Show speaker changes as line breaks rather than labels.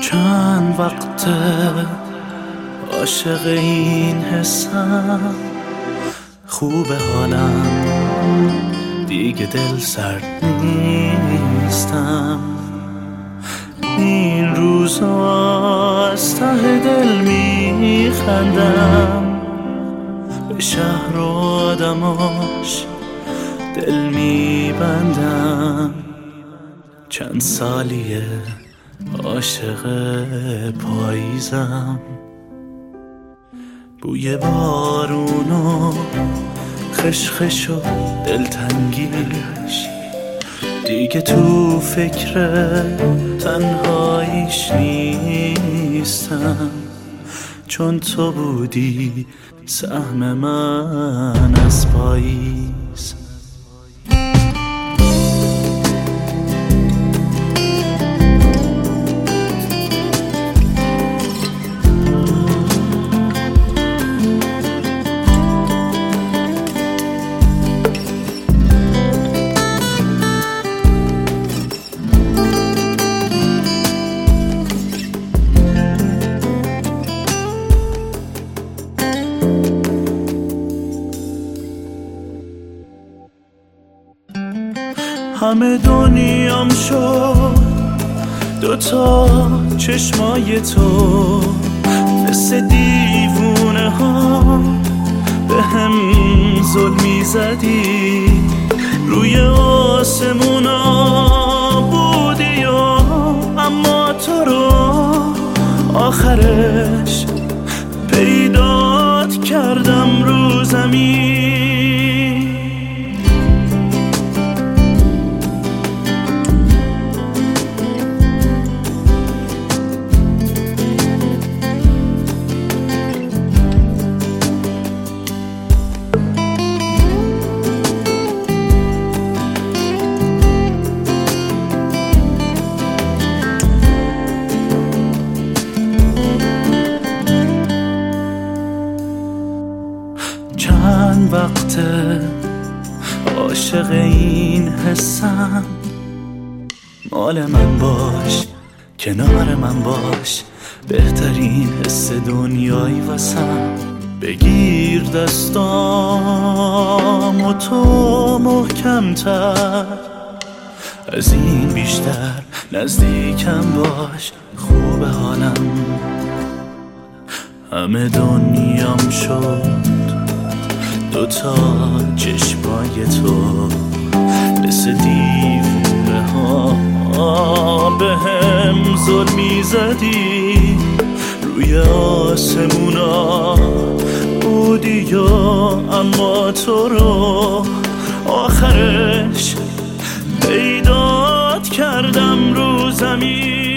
چند وقت عاشق این حسم، خوب حالم دیگه دل سرد نیستم. این روزا از ته دل میخندم، به شهر و آدماش دل میبندم. چند سالیه عاشق پاییزم، بوی بارون و خشخش و دلتنگیش دیگه تو فکر تنهاییش نیستم. چون تو بودی سهم من از پاییز. همه دنیام شد دوتا چشمای تو، مثل دیوونه ها به هم ظلمی زدی. روی آسمونا بودی و اما تو رو آخرش پیدات کردم رو زمین. چند وقت عاشق این حسم، مال من باش، کنار من باش، بهترین حس دنیایی واسم. بگیر دستام و تو محکم‌تر، از این بیشتر نزدیکم باش، خوب حالم. همه دنیام شد دوتا چشمای تو، مثل دیوونه ها به هم ظلمی زدی. روی آسمونا بودی و اما تو رو آخرش پیدات کردم رو زمین.